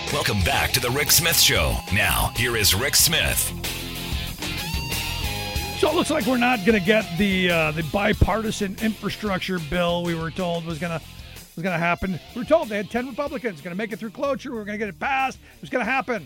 Welcome back to the Rick Smith Show. Now, here is Rick Smith. So it looks like we're not going to get the bipartisan infrastructure bill we were told was going to happen. We were told they had 10 Republicans going to make it through cloture. We were going to get it passed. It was going to happen.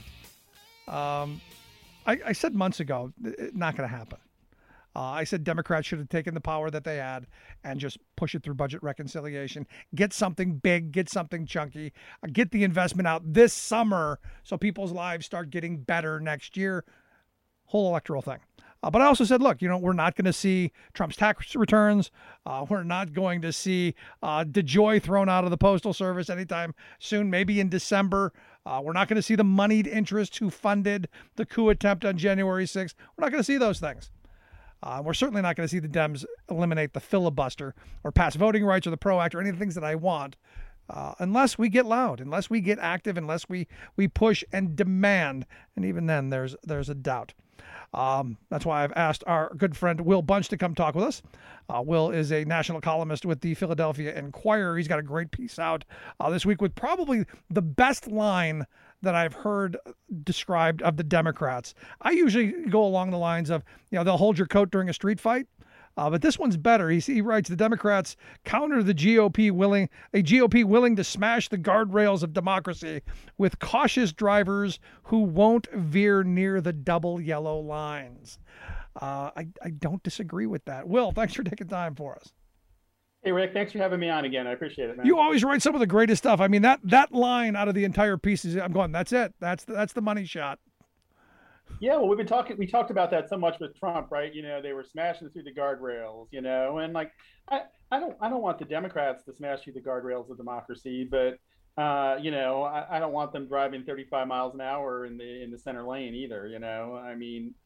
I said months ago, not going to happen. I said Democrats should have taken the power that they had and just push it through budget reconciliation. Get something big, get something chunky, get the investment out this summer so people's lives start getting better next year. Whole electoral thing. But I also said, look, we're not going to see Trump's tax returns. We're not going to see DeJoy thrown out of the Postal Service anytime soon, maybe in December. We're not going to see the moneyed interests who funded the coup attempt on January 6th. We're not going to see those things. We're certainly not going to see the Dems eliminate the filibuster or pass voting rights or the PRO Act or any of the things that I want unless we get loud, unless we get active, unless we push and demand. And even then, there's a doubt. That's why I've asked our good friend Will Bunch to come talk with us. Will is a national columnist with the Philadelphia Inquirer. He's got a great piece out this week with probably the best line that I've heard described of the Democrats. I usually go along the lines of, they'll hold your coat during a street fight. But this one's better. He writes, the Democrats counter the GOP willing to smash the guardrails of democracy with cautious drivers who won't veer near the double yellow lines. I don't disagree with that. Will, thanks for taking time for us. Hey, Rick, thanks for having me on again. I appreciate it, man. You always write some of the greatest stuff. I mean, that line out of the entire piece is, I'm going, that's it. That's the money shot. Yeah, well, we talked about that so much with Trump, right? They were smashing through the guardrails, and like, I don't want the Democrats to smash through the guardrails of democracy, but I don't want them driving 35 miles an hour in the center lane either. I mean,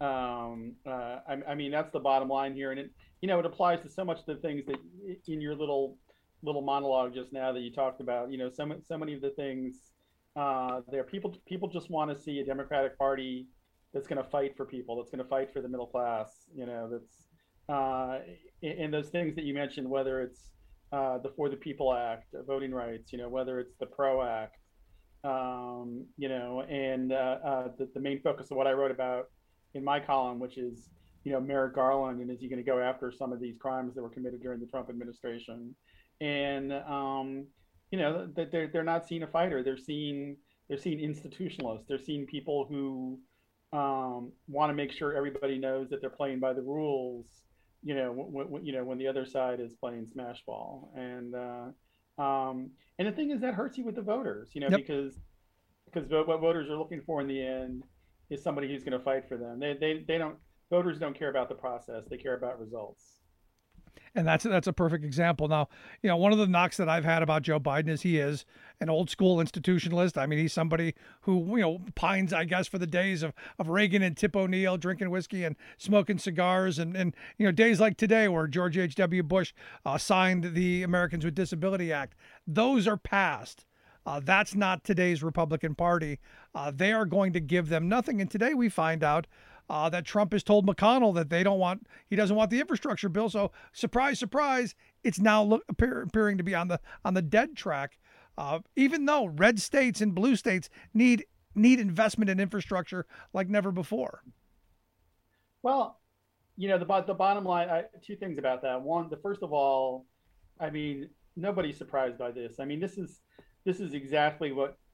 that's the bottom line here, and it applies to so much of the things that in your little monologue just now that you talked about. So many of the things there, people just want to see a Democratic Party that's going to fight for people, that's going to fight for the middle class. That's in those things that you mentioned, whether it's the For the People Act, voting rights, whether it's the PRO Act, and the main focus of what I wrote about in my column, which is, Merrick Garland, and is he going to go after some of these crimes that were committed during the Trump administration? And that they're not seeing a fighter. They're seeing institutionalists. They're seeing people who want to make sure everybody knows that they're playing by the rules. When the other side is playing smash ball. And the thing is, that hurts you with the voters. Yep. because what voters are looking for in the end is somebody who's going to fight for them. Voters don't care about the process. They care about results. And that's a perfect example. Now, one of the knocks that I've had about Joe Biden is he is an old school institutionalist. I mean, he's somebody who, pines, I guess, for the days of Reagan and Tip O'Neill drinking whiskey and smoking cigars and days like today where George H.W. Bush signed the Americans with Disability Act. Those are past. That's not today's Republican Party. They are going to give them nothing. And today we find out that Trump has told McConnell that he doesn't want the infrastructure bill. So surprise, surprise, it's now appearing to be on the dead track. Even though red states and blue states need investment in infrastructure like never before. Well, the bottom line, two things about that. One, first of all, I mean, nobody's surprised by this. I mean, this is exactly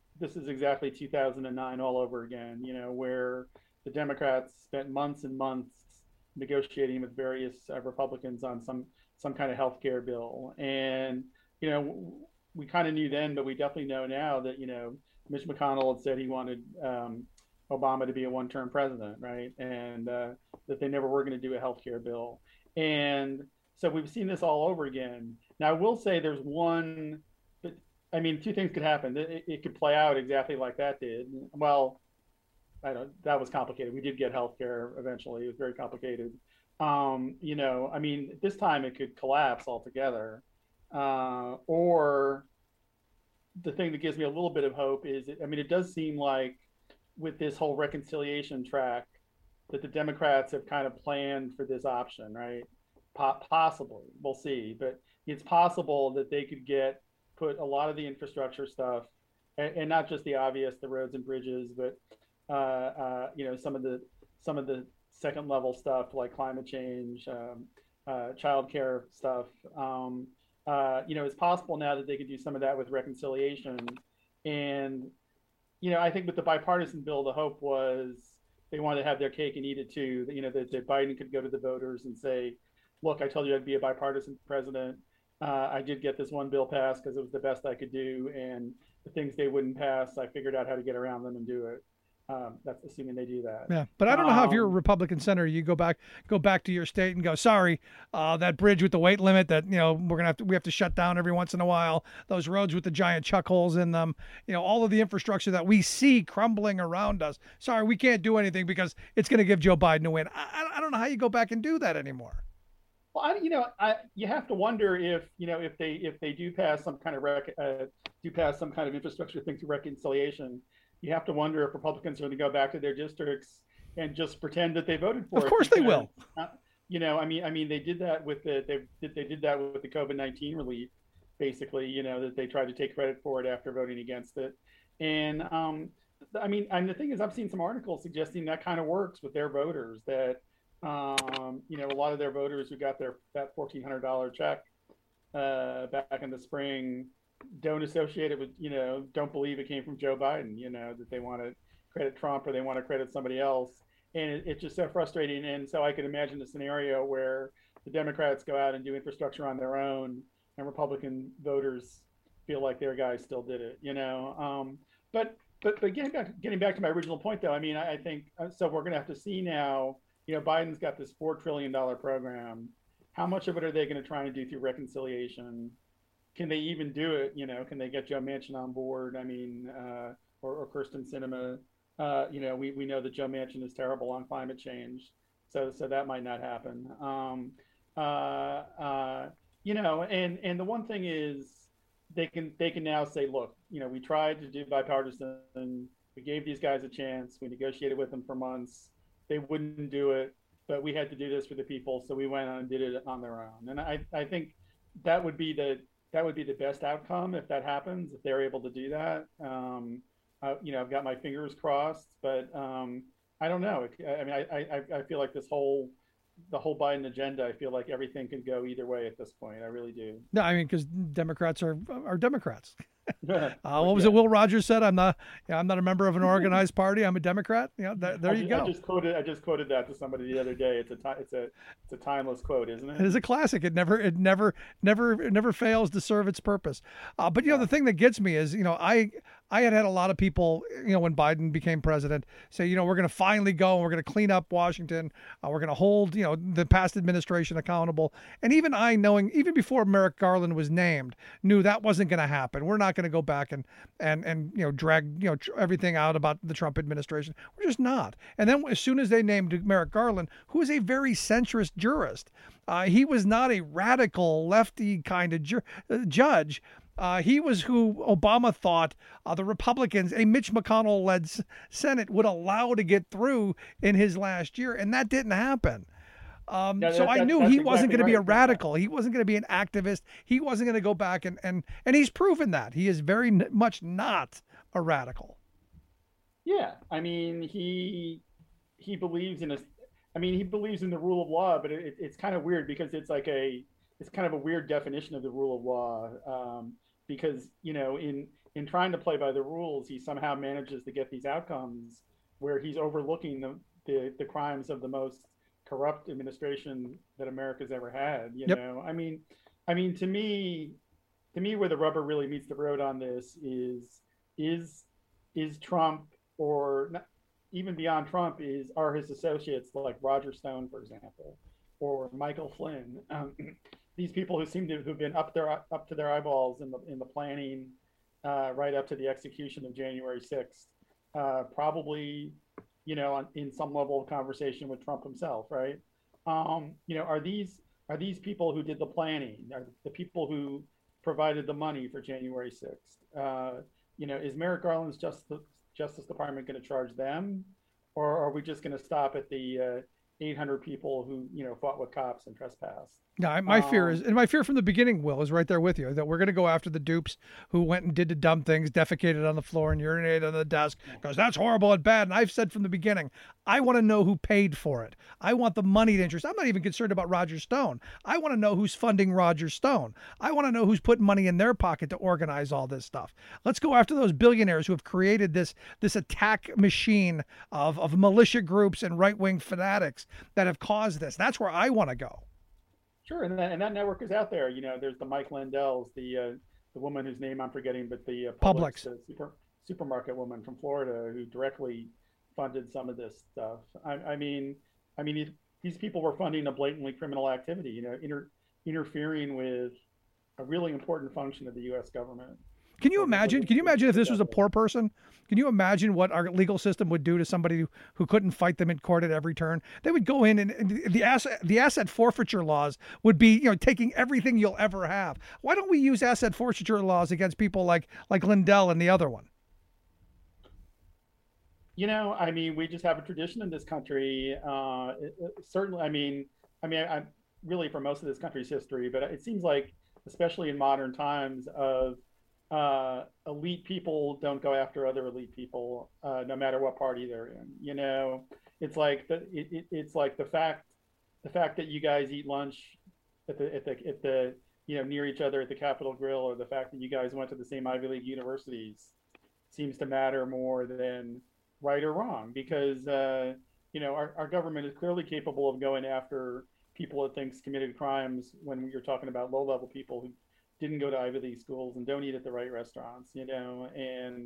2009 all over again, where the Democrats spent months and months negotiating with various Republicans on some kind of healthcare bill. And, we kind of knew then, but we definitely know now that, Mitch McConnell had said he wanted Obama to be a one-term president, right? And that they never were going to do a healthcare bill. And so we've seen this all over again. Now, I will say there's one, but I mean, two things could happen. It could play out exactly like that did. Well, that was complicated. We did get healthcare eventually. It was very complicated. I mean, this time it could collapse altogether. Or the thing that gives me a little bit of hope is, it does seem like with this whole reconciliation track that the Democrats have kind of planned for this option, right? Possibly, we'll see, but it's possible that they could put a lot of the infrastructure stuff and not just the obvious, the roads and bridges, but some of the second level stuff like climate change, childcare stuff. It's possible now that they could do some of that with reconciliation. And I think with the bipartisan bill, the hope was they wanted to have their cake and eat it too. That Biden could go to the voters and say, "Look, I told you I'd be a bipartisan president. I did get this one bill passed because it was the best I could do, and the things they wouldn't pass, I figured out how to get around them and do it." That's assuming they do that. Yeah, but I don't know how if you're a Republican senator, you go back to your state and go, sorry, that bridge with the weight limit that we have to shut down every once in a while. Those roads with the giant chuck holes in them, all of the infrastructure that we see crumbling around us. Sorry, we can't do anything because it's going to give Joe Biden a win. I don't know how you go back and do that anymore. Well, you have to wonder if they do pass some kind of infrastructure thing through reconciliation. You have to wonder if Republicans are going to go back to their districts and just pretend that they voted for it. Of course they will. They did that with the COVID-19 relief, basically. That they tried to take credit for it after voting against it. And and the thing is, I've seen some articles suggesting that kind of works with their voters. That a lot of their voters who got that $1,400 check back in the spring don't associate it with, don't believe it came from Joe Biden, that they want to credit Trump or they want to credit somebody else. And it's just so frustrating. And so I could imagine a scenario where the Democrats go out and do infrastructure on their own and Republican voters feel like their guys still did it, But getting back to my original point, though, I think, so we're going to have to see now, Biden's got this $4 trillion program. How much of it are they going to try and do through reconciliation? Can they even do it? Can they get Joe Manchin on board? Or Kyrsten Sinema? We know that Joe Manchin is terrible on climate change, so that might not happen. And the one thing is, they can now say, look, we tried to do bipartisan. We gave these guys a chance. We negotiated with them for months. They wouldn't do it, but we had to do this for the people, so we went on and did it on their own. And I think that would be the best outcome if that happens, if they're able to do that. I've got my fingers crossed, but I don't know. I feel like the whole Biden agenda, I feel like everything could go either way at this point. I really do. No, because Democrats are Democrats. What was it Will Rogers said? I'm not a member of an organized party. I'm a Democrat. There you go. I just quoted that to somebody the other day. It's a timeless quote, isn't it? It is a classic. It never fails to serve its purpose. But the thing that gets me is, I had a lot of people, when Biden became president, say, we're going to finally go and we're going to clean up Washington. We're going to hold, the past administration accountable. And even even before Merrick Garland was named, knew that wasn't going to happen. We're not going to go back and drag everything out about the Trump administration. We're just not. And then as soon as they named Merrick Garland, who is a very centrist jurist, he was not a radical lefty kind of judge. He was who Obama thought the Republicans, a Mitch McConnell-led Senate, would allow to get through in his last year, and that didn't happen. So I knew he wasn't going to be a radical. He wasn't going to be an activist. He wasn't going to go back and he's proven that. He is very much not a radical. Yeah, he believes in he believes in the rule of law, but it's kind of weird because it's kind of a weird definition of the rule of law. Because in trying to play by the rules, he somehow manages to get these outcomes where he's overlooking the crimes of the most corrupt administration that America's ever had. To me, where the rubber really meets the road on this is Trump, or not, even beyond Trump, are his associates like Roger Stone, for example, or Michael Flynn. These people who seem to have been up to their eyeballs in the planning right up to the execution of January 6th, probably in some level of conversation with Trump himself, right? Are these people who did the planning, are the people who provided the money for January 6th? Is Merrick Garland's Justice Department going to charge them, or are we just going to stop at the 800 people who, fought with cops and trespassed. Yeah, my fear is, and my fear from the beginning, Will, is right there with you, that we're going to go after the dupes who went and did the dumb things, defecated on the floor and urinated on the desk, because that's horrible and bad. And I've said from the beginning, I want to know who paid for it. I want the moneyed interest. I'm not even concerned about Roger Stone. I want to know who's funding Roger Stone. I want to know who's putting money in their pocket to organize all this stuff. Let's go after those billionaires who have created this attack machine of militia groups and right-wing fanatics that have caused this. That's where I want to go. Sure, and that network is out there. There's the Mike Lindells, the woman whose name I'm forgetting, but the Publix, the supermarket woman from Florida who directly funded some of this stuff. I mean, these people were funding a blatantly criminal activity. Interfering with a really important function of the U.S. government. Can you imagine? Can you imagine if this was a poor person? Can you imagine what our legal system would do to somebody who couldn't fight them in court at every turn? They would go in, and the asset forfeiture laws would be, taking everything you'll ever have. Why don't we use asset forfeiture laws against people like Lindell and the other one? We just have a tradition in this country. Certainly, I really for most of this country's history, but it seems like, especially in modern times, of elite people don't go after other elite people, no matter what party they're in. It's like the fact that you guys eat lunch at the near each other at the Capitol Grill, or the fact that you guys went to the same Ivy League universities, seems to matter more than right or wrong, because our government is clearly capable of going after people it thinks committed crimes when you're talking about low-level people who didn't go to Ivy League schools and don't eat at the right restaurants, and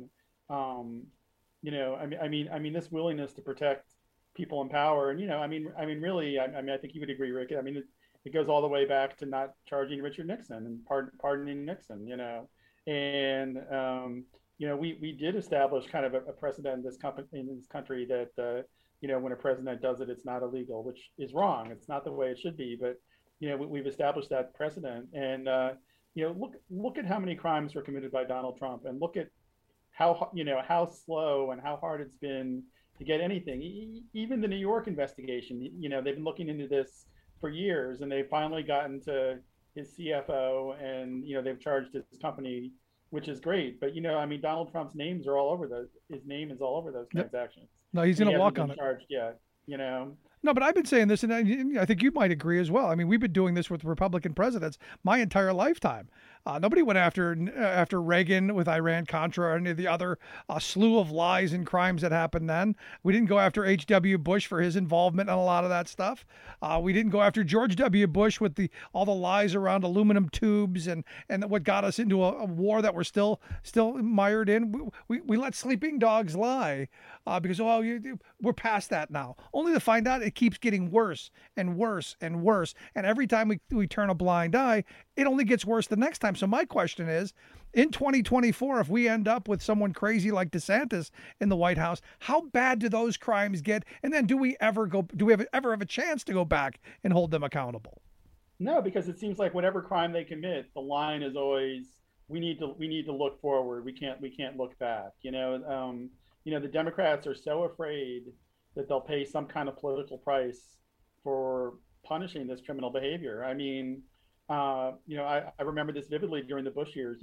this willingness to protect people in power, and really, I think you would agree, Rick. It goes all the way back to not charging Richard Nixon and pardoning Nixon, and we did establish kind of a precedent in this country that when a president does it, it's not illegal, which is wrong. It's not the way it should be, but we've established that precedent, and look at how many crimes were committed by Donald Trump, and look at how slow and how hard it's been to get anything. Even the New York investigation, they've been looking into this for years, and they've finally gotten to his CFO, and they've charged his company, which is great. But Donald Trump's name is all over those transactions. No, he's going to walk on it. Charged yet, No, but I've been saying this, and I think you might agree as well. We've been doing this with Republican presidents my entire lifetime. Nobody went after Reagan with Iran-Contra or any of the other slew of lies and crimes that happened then. We didn't go after H.W. Bush for his involvement in a lot of that stuff. We didn't go after George W. Bush with all the lies around aluminum tubes and what got us into a war that we're still mired in. We let sleeping dogs lie because we're past that now. Only to find out it keeps getting worse and worse and worse. And every time we turn a blind eye, it only gets worse the next time. So my question is, in 2024, if we end up with someone crazy like DeSantis in the White House, how bad do those crimes get? And then do we ever have a chance to go back and hold them accountable? No, because it seems like whatever crime they commit, the line is always, we need to look forward. We can't look back. The Democrats are so afraid that they'll pay some kind of political price for punishing this criminal behavior. I remember this vividly during the Bush years.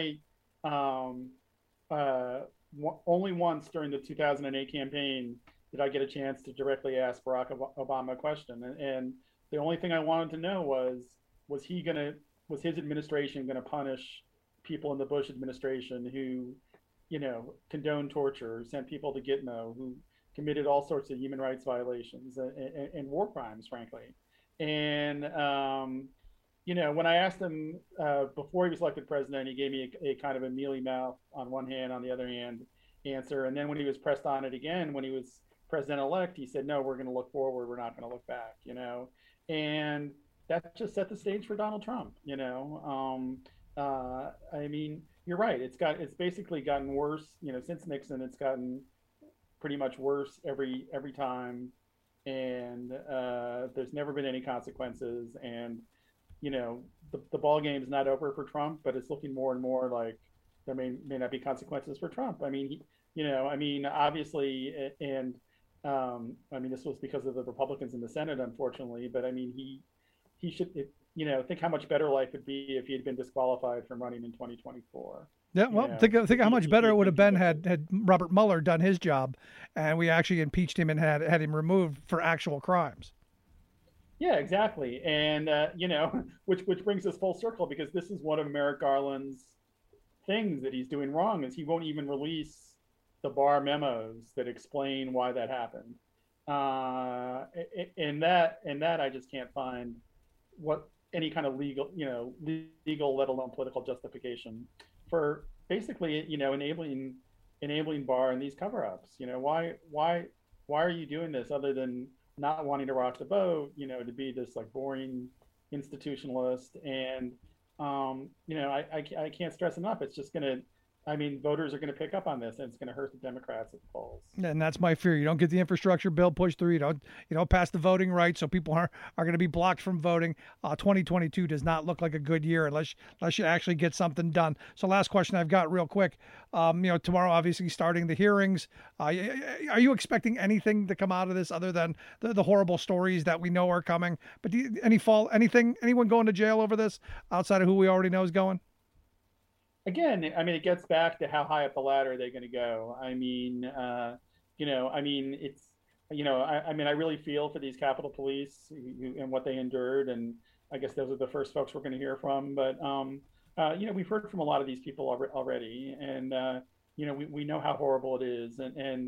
Only once during the 2008 campaign did I get a chance to directly ask Barack Obama a question, and the only thing I wanted to know was his administration going to punish people in the Bush administration who, condoned torture, sent people to Gitmo, who committed all sorts of human rights violations and war crimes, frankly. And when I asked him before he was elected president, he gave me a kind of a mealy mouth on one hand, on the other hand answer. And then when he was pressed on it again, when he was president-elect, he said, no, we're going to look forward. We're not going to look back, and that just set the stage for Donald Trump, you're right. It's basically gotten worse, since Nixon. It's gotten pretty much worse every time, and there's never been any consequences. And the ball game's not over for Trump, but it's looking more and more like there may not be consequences for Trump. Obviously, and I mean, this was because of the Republicans in the Senate, unfortunately. But I mean, he should, think how much better life would be if he had been disqualified from running in 2024. Yeah, well, think how much better it would have been had Robert Mueller done his job, and we actually impeached him and had him removed for actual crimes. Yeah, exactly. And which brings us full circle, because this is one of Merrick Garland's things that he's doing wrong, is he won't even release the Barr memos that explain why that happened. In that I just can't find what any kind of legal, let alone political justification for basically, enabling Barr and these cover-ups. Why are you doing this other than not wanting to rock the boat, to be this like boring institutionalist? And I can't stress enough, it's just gonna, voters are going to pick up on this, and it's going to hurt the Democrats at the polls. And that's my fear. You don't get the infrastructure bill pushed through. You don't pass the voting rights, so people are going to be blocked from voting. 2022 does not look like a good year unless you actually get something done. So last question I've got real quick. Tomorrow, obviously, starting the hearings. Are you expecting anything to come out of this other than the horrible stories that we know are coming? But anyone going to jail over this outside of who we already know is going? Again, it gets back to how high up the ladder are they going to go. I really feel for these Capitol Police and what they endured, and I guess those are the first folks we're going to hear from. But we've heard from a lot of these people already, and we know how horrible it is.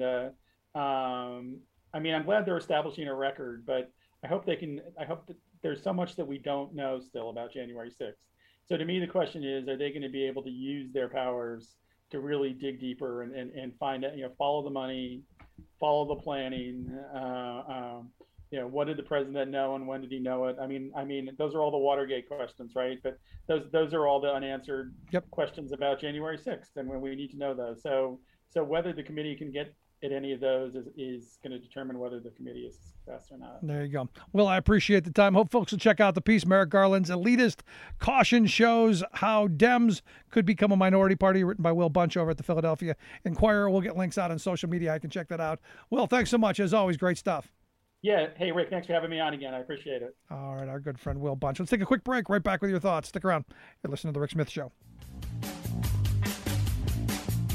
I'm glad they're establishing a record, but I hope that there's so much that we don't know still about January 6th. So to me, the question is, are they going to be able to use their powers to really dig deeper and find out, follow the money, follow the planning? What did the president know and when did he know it? Those are all the Watergate questions, right? But those are all the unanswered questions about January 6th, and when we need to know those. So whether the committee can get at any of those is going to determine whether the committee is a success or not. There you go. Well, I appreciate the time. Hope folks will check out the piece. Merrick Garland's Elitist Caution Shows How Dems Could Become a Minority Party, written by Will Bunch over at the Philadelphia Inquirer. We'll get links out on social media. I can check that out. Will, thanks so much. As always, great stuff. Yeah. Hey, Rick, thanks for having me on again. I appreciate it. All right, our good friend Will Bunch. Let's take a quick break. Right back with your thoughts. Stick around. You're listening to The Rick Smith Show.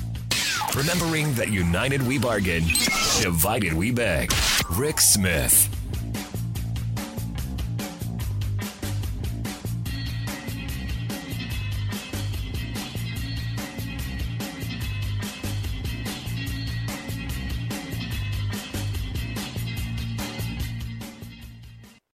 Remembering that united we bargain, divided we beg. Rick Smith.